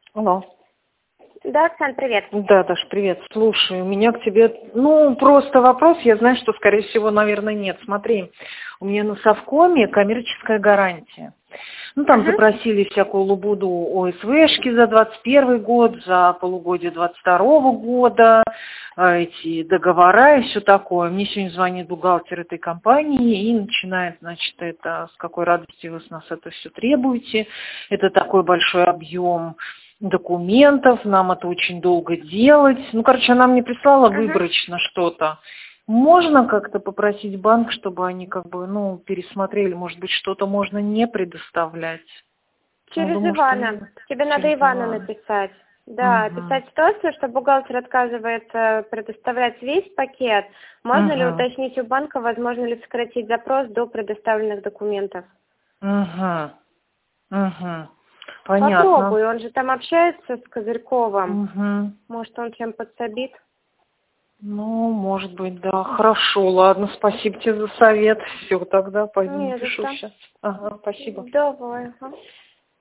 Алло. Да, Оксан, привет. Да, Даш, привет. Слушай, у меня к тебе, просто вопрос. Я знаю, что, скорее всего, наверное, нет. Смотри, у меня на Совкоме коммерческая гарантия. Там Угу. запросили всякую лабуду ОСВшки за 21 год, за полугодие 22 года, эти договора и все такое. Мне сегодня звонит бухгалтер этой компании и начинает, значит, это, с какой радостью вы с нас это все требуете. Это такой большой объем документов, нам это очень долго делать. Она мне прислала Угу. выборочно что-то. Можно как-то попросить банк, чтобы они пересмотрели, может быть, что-то можно не предоставлять? Через Думаю, что Ивана. нет. Тебе надо Через Ивана Ивана. написать. Да, Угу. описать ситуацию, что бухгалтер отказывается предоставлять весь пакет. Можно ли Угу. уточнить у банка, возможно ли сократить запрос до предоставленных документов? Угу. Угу. Понятно. Попробуй, он же там общается с Козырьковым. Угу. Может, он чем подсобит? Может быть, да. Хорошо, ладно, спасибо тебе за совет. Все, тогда пойду Не за напишу что. сейчас. Ага, спасибо. Давай. Ага.